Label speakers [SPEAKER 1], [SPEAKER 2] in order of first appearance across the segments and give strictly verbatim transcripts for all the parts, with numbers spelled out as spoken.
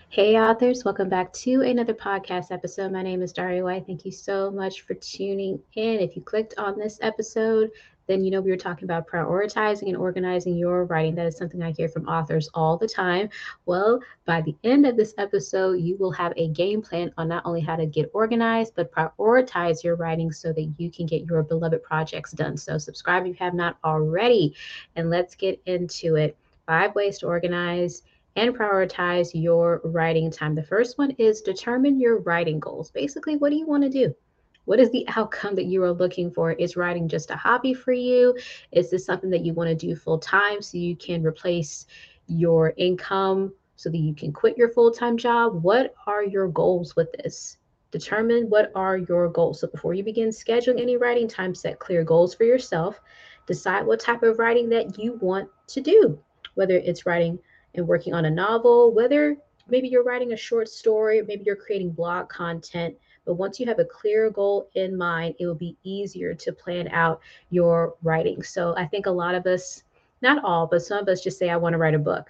[SPEAKER 1] Hey, authors, welcome back to another podcast episode. My name is Daria White. Thank you so much for tuning in. If you clicked on this episode, then you know we were talking about prioritizing and organizing your writing. That is something I hear from authors all the time. Well, by the end of this episode, you will have a game plan on not only how to get organized, but prioritize your writing so that you can get your beloved projects done. So, subscribe if you have not already, and let's get into it. Five ways to organize and prioritize your writing time. The first one is determine your writing goals. Basically, what do you want to do? What is the outcome that you are looking for? Is writing just a hobby for you? Is this something that you want to do full time so you can replace your income so that you can quit your full time job? What are your goals with this? Determine what are your goals. So before you begin scheduling any writing time, set clear goals for yourself. Decide what type of writing that you want to do, whether it's writing and working on a novel, whether maybe you're writing a short story, maybe you're creating blog content. But once you have a clear goal in mind, it will be easier to plan out your writing. So I think a lot of us, not all, but some of us just say, I want to write a book.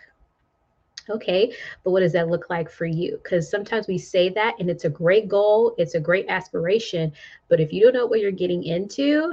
[SPEAKER 1] Okay, but what does that look like for you? Because sometimes we say that and it's a great goal, it's a great aspiration, but if you don't know what you're getting into,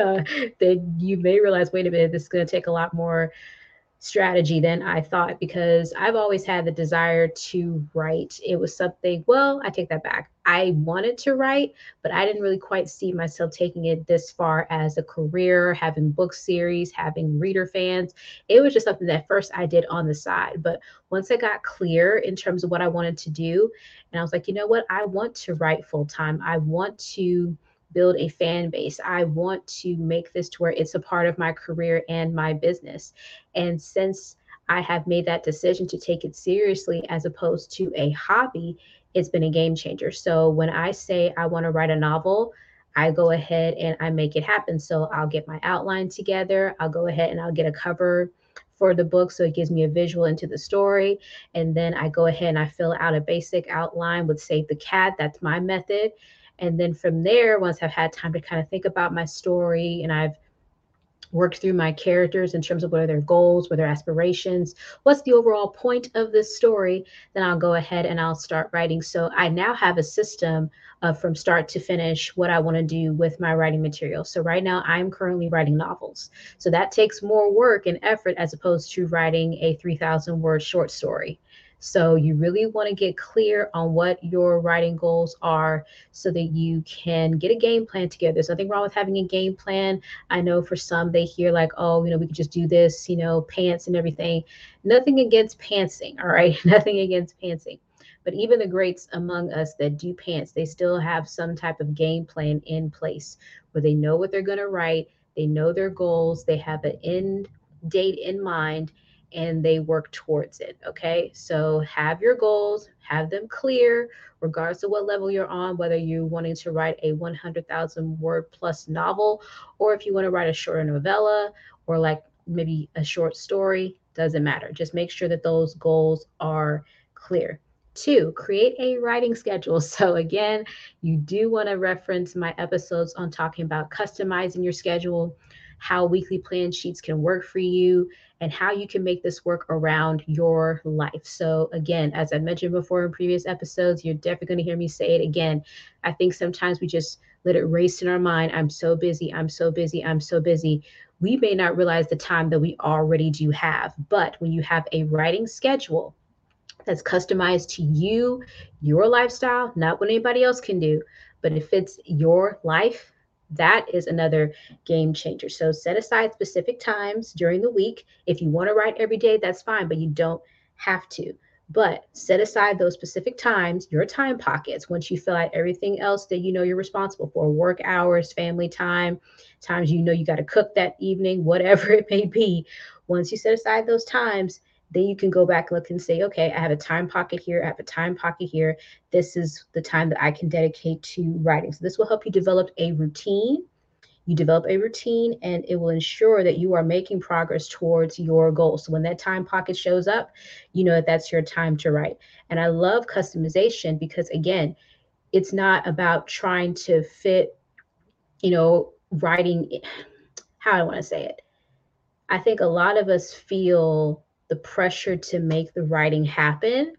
[SPEAKER 1] then you may realize, wait a minute, this is going to take a lot more strategy than I thought, because I've always had the desire to write. It was something, well, I take that back. I wanted to write, but I didn't really quite see myself taking it this far as a career, having book series, having reader fans. It was just something that first I did on the side. But once I got clear in terms of what I wanted to do, and I was like, you know what? I want to write full time. I want to build a fan base. I want to make this to where it's a part of my career and my business. And since I have made that decision to take it seriously as opposed to a hobby, it's been a game changer. So when I say I want to write a novel, I go ahead and I make it happen. So I'll get my outline together. I'll go ahead and I'll get a cover for the book so it gives me a visual into the story. And then I go ahead and I fill out a basic outline with Save the Cat. That's my method. And then from there, once I've had time to kind of think about my story and I've worked through my characters in terms of what are their goals, what are their aspirations, what's the overall point of this story, then I'll go ahead and I'll start writing. So I now have a system of from start to finish what I want to do with my writing material. So right now I'm currently writing novels. So that takes more work and effort as opposed to writing a three thousand word short story. So you really want to get clear on what your writing goals are so that you can get a game plan together. There's nothing wrong with having a game plan. I know for some they hear like, oh, you know, we could just do this, you know, pants and everything. Nothing against pantsing, all right? Nothing against pantsing. But even the greats among us that do pants, they still have some type of game plan in place where they know what they're going to write, they know their goals, they have an end date in mind, and they work towards it. Okay. So have your goals, have them clear, regardless of what level you're on, whether you're wanting to write a one hundred thousand word plus novel, or if you want to write a shorter novella or like maybe a short story, doesn't matter. Just make sure that those goals are clear. Two, create a writing schedule. So, again, you do want to reference my episodes on talking about customizing your schedule, how weekly plan sheets can work for you, and how you can make this work around your life. So, again, as I mentioned before in previous episodes, you're definitely going to hear me say it again. I think sometimes we just let it race in our mind. I'm so busy. I'm so busy. I'm so busy. We may not realize the time that we already do have. But when you have a writing schedule that's customized to you, your lifestyle, not what anybody else can do, but it fits your life, that is another game changer. So set aside specific times during the week. If you want to write every day, that's fine, but you don't have to. But set aside those specific times, your time pockets, once you fill out everything else that you know you're responsible for, work hours, family time, times you know you got to cook that evening, whatever it may be. Once you set aside those times, then you can go back and look and say, okay, I have a time pocket here, I have a time pocket here. This is the time that I can dedicate to writing. So this will help you develop a routine. You develop a routine and it will ensure that you are making progress towards your goals. So when that time pocket shows up, you know that that's your time to write. And I love customization because, again, it's not about trying to fit, you know, writing, how do I want to say it? I think a lot of us feel the pressure to make the writing happen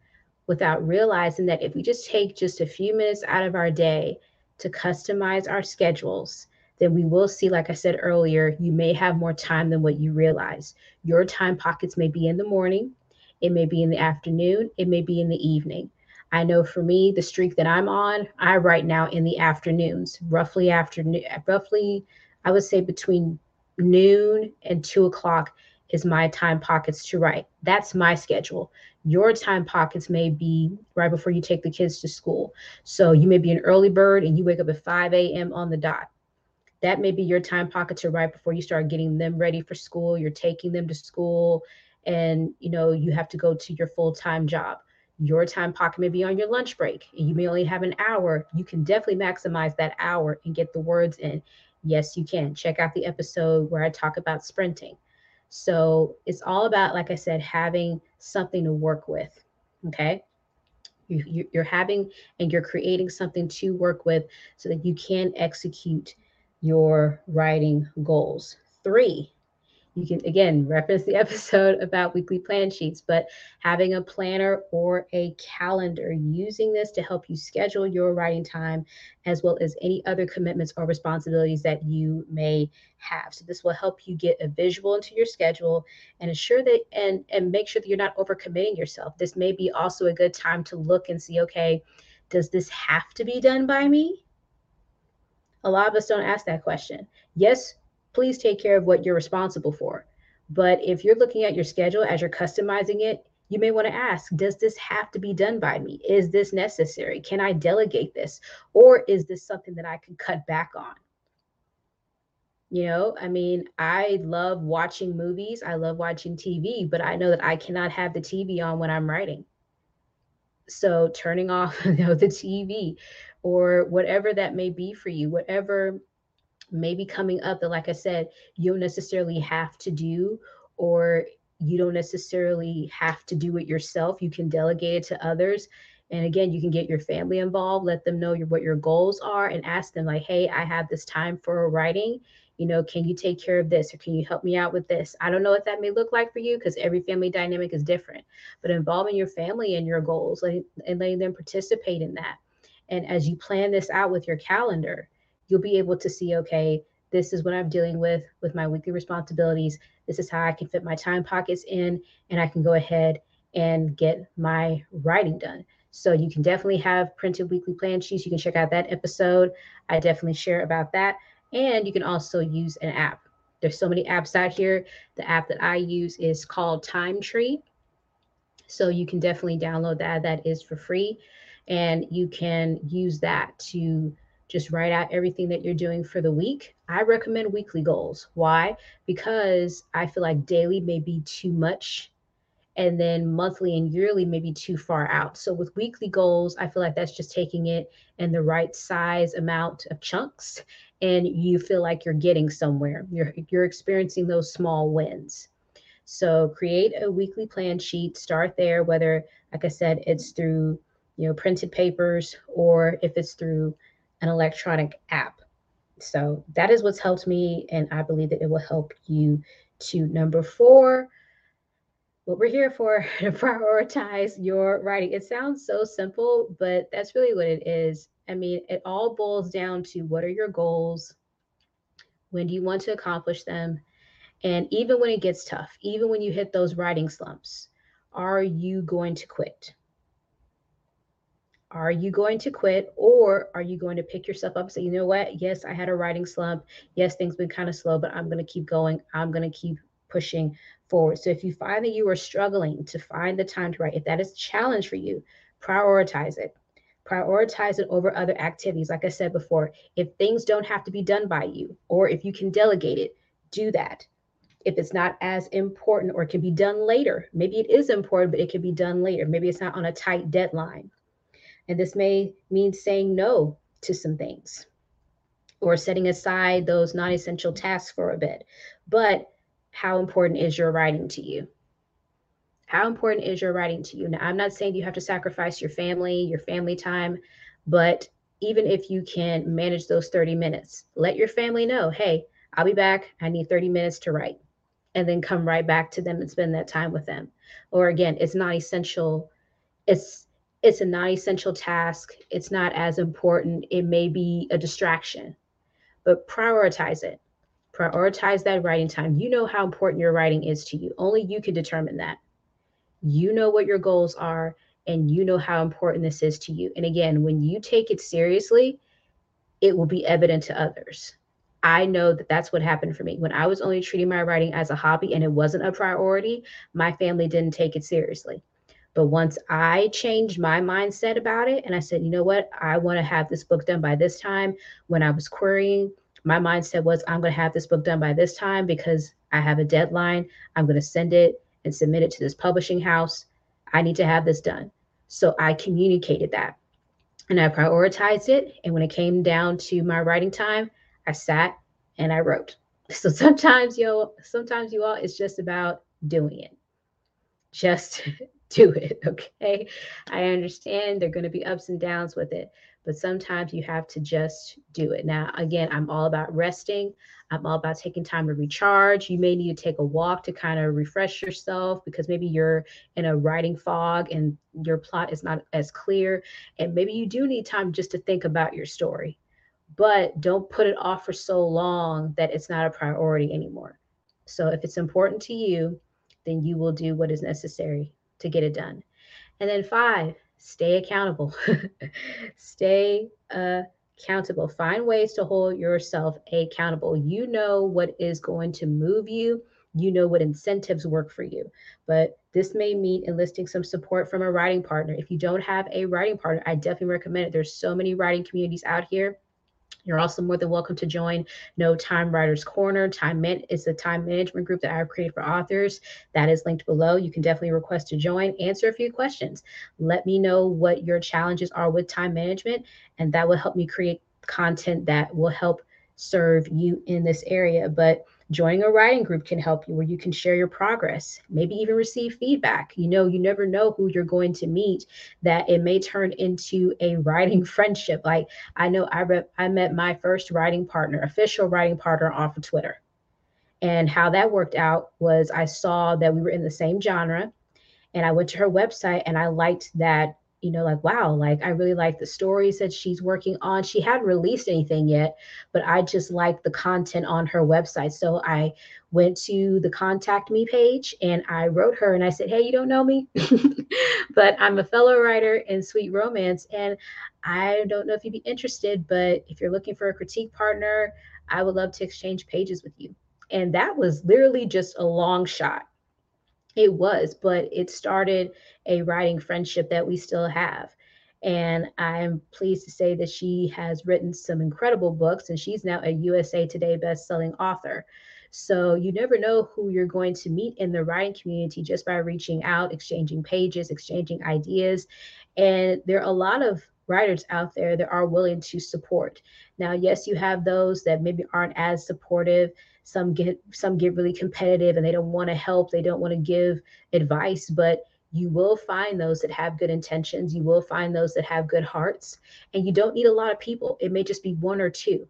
[SPEAKER 1] without realizing that if we just take just a few minutes out of our day to customize our schedules, then we will see, like I said earlier, you may have more time than what you realize. Your time pockets may be in the morning, it may be in the afternoon, it may be in the evening. I know for me, the streak that I'm on, I write now in the afternoons, roughly afternoon, roughly, I would say between noon and two o'clock is my time pockets to write. That's my schedule. Your time pockets may be right before you take the kids to school. So you may be an early bird and you wake up at five a.m. on the dot. That may be your time pocket to write before you start getting them ready for school. You're taking them to school and you know you have to go to your full-time job. Your time pocket may be on your lunch break and you may only have an hour. You can definitely maximize that hour and get the words in. Yes, you can. Check out the episode where I talk about sprinting. So it's all about, like I said, having something to work with. Okay. You, you're having and you're creating something to work with so that you can execute your writing goals. Three, you can again reference the episode about weekly plan sheets, but having a planner or a calendar, using this to help you schedule your writing time as well as any other commitments or responsibilities that you may have. So this will help you get a visual into your schedule and ensure that and and make sure that you're not overcommitting yourself. This may be also a good time to look and see, okay, does this have to be done by me? A lot of us don't ask that question. Yes, please take care of what you're responsible for. But if you're looking at your schedule as you're customizing it, you may want to ask, does this have to be done by me? Is this necessary? Can I delegate this? Or is this something that I can cut back on? You know, I mean, I love watching movies. I love watching T V, but I know that I cannot have the T V on when I'm writing. So turning off you know, the T V or whatever that may be for you, whatever maybe coming up that, like I said, you don't necessarily have to do, or you don't necessarily have to do it yourself. You can delegate it to others. And again, you can get your family involved, let them know your, what your goals are, and ask them, like, hey, I have this time for writing. You know, can you take care of this? Or can you help me out with this? I don't know what that may look like for you because every family dynamic is different, but involving your family in your goals and letting them participate in that. And as you plan this out with your calendar, you'll be able to see, okay, this is what I'm dealing with with my weekly responsibilities. This is how I can fit my time pockets in, and I can go ahead and get my writing done. So you can definitely have printed weekly plan sheets. You can check out that episode. I definitely share about that. And you can also use an app. There's so many apps out here. The app that I use is called Time Tree. So you can definitely download that. That is for free. And you can use that to just write out everything that you're doing for the week. I recommend weekly goals. Why? Because I feel like daily may be too much, and then monthly and yearly may be too far out. So with weekly goals, I feel like that's just taking it in the right size amount of chunks, and you feel like you're getting somewhere. You're you're experiencing those small wins. So create a weekly plan sheet, start there, whether, like I said, it's through, you know, printed papers or if it's through an electronic app. So that is what's helped me, and I believe that it will help you too. Number four, what we're here for, to prioritize your writing. It sounds so simple, but that's really what it is. I mean, it all boils down to what are your goals? When do you want to accomplish them? And even when it gets tough, even when you hit those writing slumps, are you going to quit? Are you going to quit, or are you going to pick yourself up and say, you know what? Yes, I had a writing slump. Yes, things been kind of slow, but I'm going to keep going. I'm going to keep pushing forward. So if you find that you are struggling to find the time to write, if that is a challenge for you, prioritize it. Prioritize it over other activities. Like I said before, if things don't have to be done by you, or if you can delegate it, do that. If it's not as important or can be done later, maybe it is important, but it can be done later. Maybe it's not on a tight deadline. And this may mean saying no to some things or setting aside those non-essential tasks for a bit. But how important is your writing to you? How important is your writing to you? Now, I'm not saying you have to sacrifice your family, your family time, but even if you can manage those thirty minutes, let your family know, hey, I'll be back. I need thirty minutes to write. And then come right back to them and spend that time with them. Or again, it's not essential. It's it's a non-essential task. It's not as important. It may be a distraction, but prioritize it. Prioritize that writing time. You know how important your writing is to you. Only you can determine that. You know what your goals are, and you know how important this is to you. And again, when you take it seriously, it will be evident to others. I know that that's what happened for me. When I was only treating my writing as a hobby and it wasn't a priority, my family didn't take it seriously. But once I changed my mindset about it and I said, you know what, I want to have this book done by this time, when I was querying, my mindset was, I'm going to have this book done by this time because I have a deadline. I'm going to send it and submit it to this publishing house. I need to have this done. So I communicated that and I prioritized it. And when it came down to my writing time, I sat and I wrote. So sometimes, yo, sometimes you all, it's just about doing it. Just do it. Okay. I understand there are going to be ups and downs with it, but sometimes you have to just do it. Now, again, I'm all about resting. I'm all about taking time to recharge. You may need to take a walk to kind of refresh yourself because maybe you're in a writing fog and your plot is not as clear. And maybe you do need time just to think about your story, but don't put it off for so long that it's not a priority anymore. So if it's important to you, then you will do what is necessary to get it done. And then five, stay accountable. Stay accountable. Find ways to hold yourself accountable. You know what is going to move you. You know what incentives work for you. But this may mean enlisting some support from a writing partner. If you don't have a writing partner, I definitely recommend it. There's so many writing communities out here. You're also more than welcome to join No Time Writers Corner. Time Man is a time management group that I've created for authors. That is linked below. You can definitely request to join, answer a few questions. Let me know what your challenges are with time management, and that will help me create content that will help serve you in this area. But joining a writing group can help you where you can share your progress, maybe even receive feedback. You know, you never know who you're going to meet, that it may turn into a writing friendship. Like I know I re- I met my first writing partner, official writing partner off of Twitter. And how that worked out was I saw that we were in the same genre and I went to her website and I liked that, you know, like, wow, like I really like the stories that she's working on. She hadn't released anything yet, but I just liked the content on her website. So I went to the contact me page and I wrote her and I said, hey, you don't know me, but I'm a fellow writer in Sweet Romance. And I don't know if you'd be interested, but if you're looking for a critique partner, I would love to exchange pages with you. And that was literally just a long shot. It was, but it started a writing friendship that we still have. And I'm pleased to say that she has written some incredible books and she's now a U S A Today best-selling author. So you never know who you're going to meet in the writing community just by reaching out, exchanging pages, exchanging ideas. And there are a lot of writers out there that are willing to support. Now, yes, you have those that maybe aren't as supportive. Some get some get really competitive and they don't want to help, they don't want to give advice, but you will find those that have good intentions, you will find those that have good hearts, and you don't need a lot of people. It may just be one or two.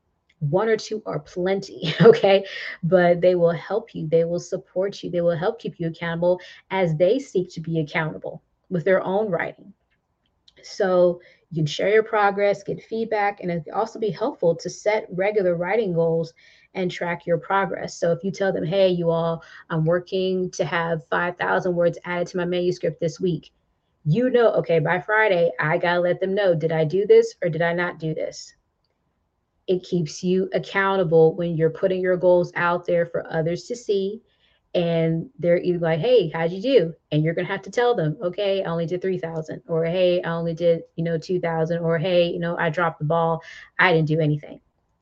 [SPEAKER 1] One or two are plenty, okay? But they will help you, they will support you, they will help keep you accountable as they seek to be accountable with their own writing. So you can share your progress, get feedback, and it can also be helpful to set regular writing goals and track your progress. So if you tell them, hey, you all, I'm working to have five thousand words added to my manuscript this week, you know, okay, by Friday, I got to let them know, did I do this or did I not do this? It keeps you accountable when you're putting your goals out there for others to see. And they're either like, hey, how'd you do? And you're going to have to tell them, okay, I only did three thousand, or hey, I only did, you know, two thousand, or hey, you know, I dropped the ball. I didn't do anything.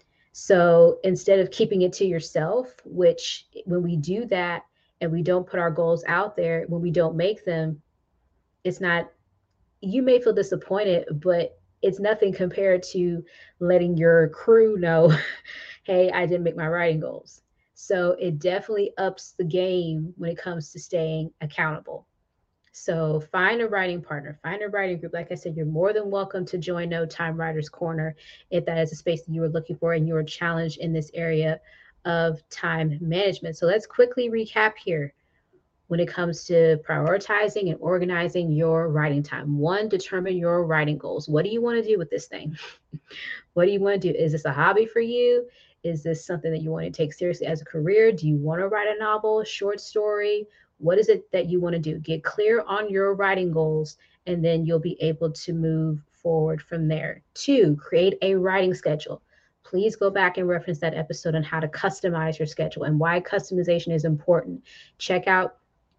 [SPEAKER 1] So instead of keeping it to yourself, which when we do that and we don't put our goals out there, when we don't make them, it's not, you may feel disappointed, but it's nothing compared to letting your crew know, hey, I didn't make my writing goals. So it definitely ups the game when it comes to staying accountable. So find a writing partner, find a writing group. Like I said, you're more than welcome to join No Time Writers Corner if that is a space that you are looking for and you are challenged in this area of time management. So let's quickly recap here. when it comes to prioritizing and organizing your writing time. One, determine your writing goals. What do you want to do with this thing? What do you want to do? Is this a hobby for you? Is this something that you want to take seriously as a career? Do you want to write a novel, short story? What is it that you want to do? Get clear on your writing goals, and then you'll be able to move forward from there. Two, create a writing schedule. Please go back and reference that episode on how to customize your schedule and why customization is important. Check out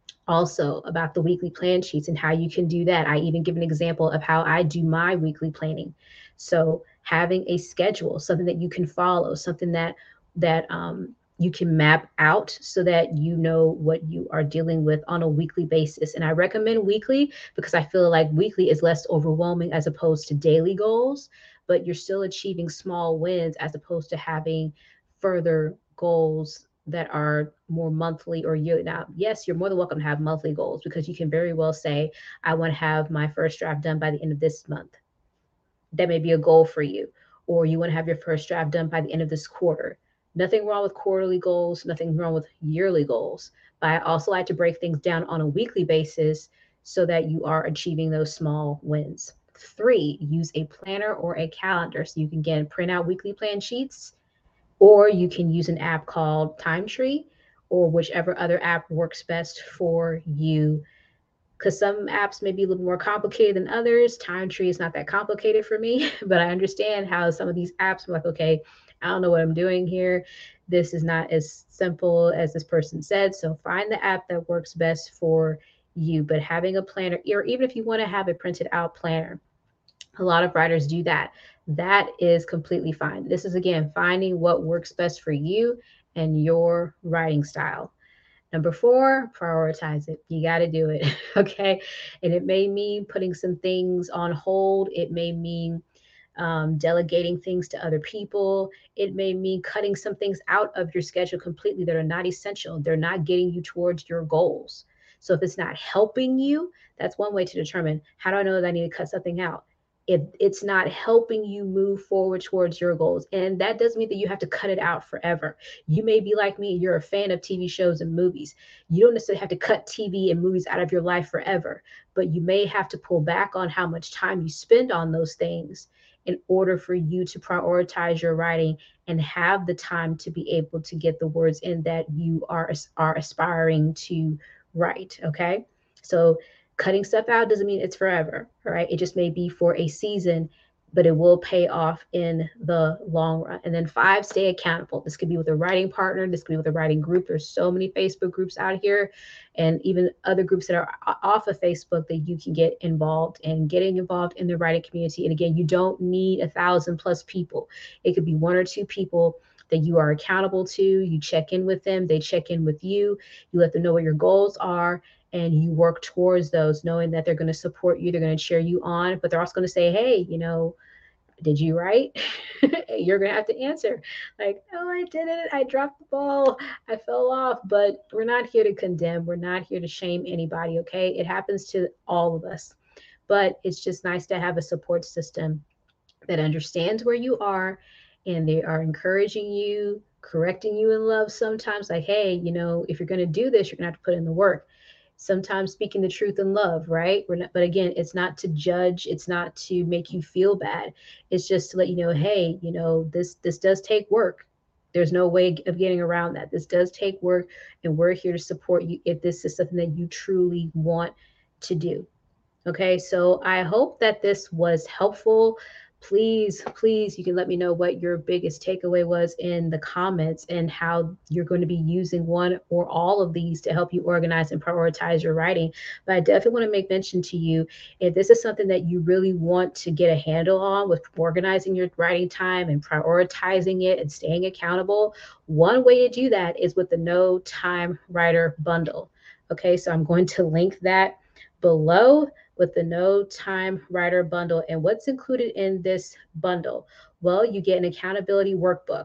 [SPEAKER 1] also about the weekly plan sheets and how you can do that. I even give an example of how I do my weekly planning. So having a schedule, something that you can follow, something that that um, you can map out so that you know what you are dealing with on a weekly basis. And I recommend weekly because I feel like weekly is less overwhelming as opposed to daily goals, but you're still achieving small wins as opposed to having further goals that are more monthly or yearly. Now, yes, you're more than welcome to have monthly goals because you can very well say, I want to have my first draft done by the end of this month. That may be a goal for you. Or you want to have your first draft done by the end of this quarter. Nothing wrong with quarterly goals, nothing wrong with yearly goals. But I also like to break things down on a weekly basis so that you are achieving those small wins. Three, use a planner or a calendar so you can again print out weekly plan sheets, or you can use an app called TimeTree or whichever other app works best for you. Because some apps may be a little more complicated than others. TimeTree is not that complicated for me, but I understand how some of these apps are like, okay, I don't know what I'm doing here. This is not as simple as this person said. So find the app that works best for you. But having a planner, or even if you want to have a printed out planner, a lot of writers do that. That is completely fine. This is, again, finding what works best for you and your writing style. Number four, prioritize it. You got to do it. Okay. And it may mean putting some things on hold. It may mean um, delegating things to other people. It may mean cutting some things out of your schedule completely that are not essential. They're not getting you towards your goals. So if it's not helping you, that's one way to determine, how do I know that I need to cut something out? If it's not helping you move forward towards your goals. And that doesn't mean that you have to cut it out forever. You may be like me, you're a fan of T V shows and movies. You don't necessarily have to cut T V and movies out of your life forever, but you may have to pull back on how much time you spend on those things in order for you to prioritize your writing and have the time to be able to get the words in that you are, are aspiring to write. Okay. So cutting stuff out doesn't mean it's forever, all right? It just may be for a season, but it will pay off in the long run. And then five, stay accountable. This could be with a writing partner. This could be with a writing group. There's so many Facebook groups out here and even other groups that are off of Facebook that you can get involved in. Getting involved in the writing community. And again, you don't need a thousand plus people. It could be one or two people that you are accountable to. You check in with them. They check in with you. You let them know what your goals are, and you work towards those, knowing that they're going to support you, they're going to cheer you on, but they're also going to say, hey, you know, did you write? You're going to have to answer like, oh, I did it. I dropped the ball. I fell off. But we're not here to condemn. We're not here to shame anybody. Okay. It happens to all of us, but it's just nice to have a support system that understands where you are, and they are encouraging you, correcting you in love sometimes, like, hey, you know, if you're going to do this, you're going to have to put in the work. Sometimes speaking the truth in love, right? We're not, but again, it's not to judge. It's not to make you feel bad. It's just to let you know, hey, you know, this this does take work. There's no way of getting around that. This does take work, and we're here to support you if this is something that you truly want to do. Okay, so I hope that this was helpful. Please, please, you can let me know what your biggest takeaway was in the comments and how you're going to be using one or all of these to help you organize and prioritize your writing. But I definitely want to make mention to you, if this is something that you really want to get a handle on with organizing your writing time and prioritizing it and staying accountable, one way to do that is with the No Time Writer bundle. Okay, so I'm going to link that below with the No Time Writer bundle. And what's included in this bundle? Well, you get an accountability workbook.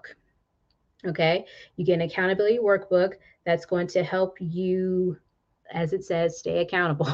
[SPEAKER 1] Okay, you get an accountability workbook that's going to help you, as it says, stay accountable.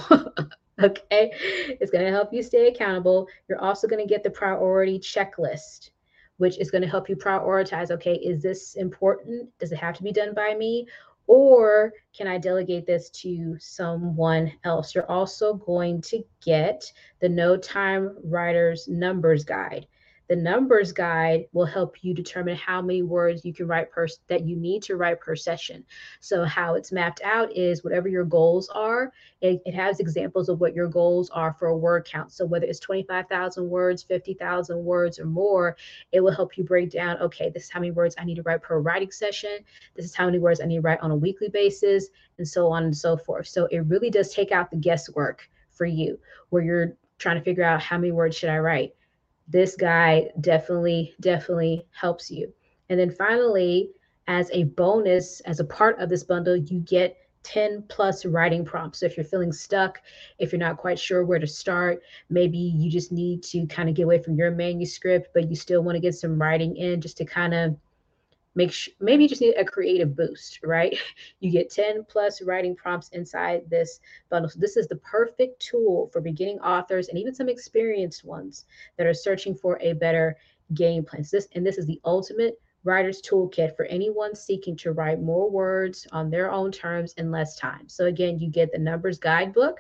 [SPEAKER 1] Okay, it's going to help you stay accountable. You're also going to get the priority checklist, which is going to help you prioritize. Okay, is this important? Does it have to be done by me? Or can I delegate this to someone else? You're also going to get the No Time Writers Numbers Guide. The numbers guide will help you determine how many words you can write per that you need to write per session. So how it's mapped out is whatever your goals are, it, it has examples of what your goals are for a word count. So whether it's twenty-five thousand words, fifty thousand words or more, it will help you break down, okay, this is how many words I need to write per writing session. This is how many words I need to write on a weekly basis, and so on and so forth. So it really does take out the guesswork for you where you're trying to figure out how many words should I write. This guide definitely, definitely helps you. And then finally, as a bonus, as a part of this bundle, you get ten plus writing prompts. So if you're feeling stuck, if you're not quite sure where to start, maybe you just need to kind of get away from your manuscript, but you still want to get some writing in just to kind of make sure, maybe you just need a creative boost, right? You get ten plus writing prompts inside this bundle. So this is the perfect tool for beginning authors and even some experienced ones that are searching for a better game plan. So this, and this is the ultimate writer's toolkit for anyone seeking to write more words on their own terms in less time. So again, you get the numbers guidebook,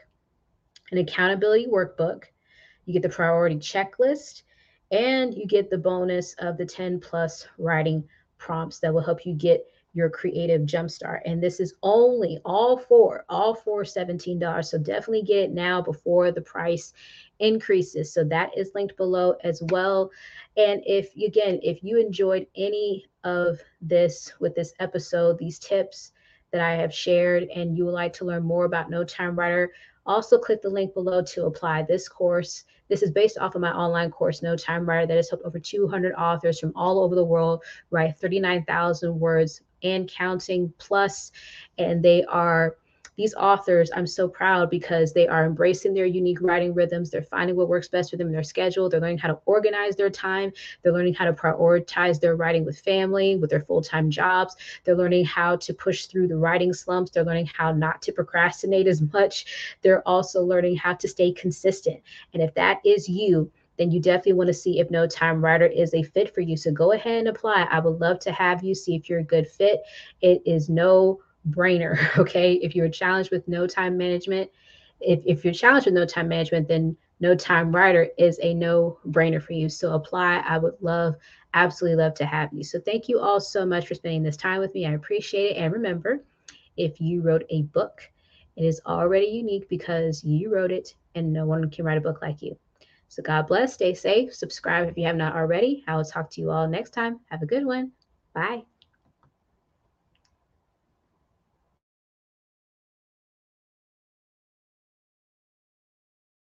[SPEAKER 1] an accountability workbook, you get the priority checklist, and you get the bonus of the ten plus writing prompts that will help you get your creative jumpstart. And this is only all four, all four seventeen dollars. So definitely get it now before the price increases. So that is linked below as well. And if, again, if you enjoyed any of this with this episode, these tips that I have shared, and you would like to learn more about No Time Writer, also click the link below to apply this course. This is based off of my online course, No Time Writer, that has helped over two hundred authors from all over the world write thirty-nine thousand words and counting plus. And they are, these authors, I'm so proud because they are embracing their unique writing rhythms. They're finding what works best for them in their schedule. They're learning how to organize their time. They're learning how to prioritize their writing with family, with their full-time jobs. They're learning how to push through the writing slumps. They're learning how not to procrastinate as much. They're also learning how to stay consistent. And if that is you, then you definitely want to see if No Time Writer is a fit for you. So go ahead and apply. I would love to have you see if you're a good fit. It is no brainer. Okay. If you're challenged with no time management, if, if you're challenged with no time management, then No Time Writer is a no brainer for you. So apply. I would love, absolutely love to have you. So thank you all so much for spending this time with me. I appreciate it. And remember, if you wrote a book, it is already unique because you wrote it and no one can write a book like you. So God bless, stay safe, subscribe if you have not already. I will talk to you all next time. Have a good one. Bye.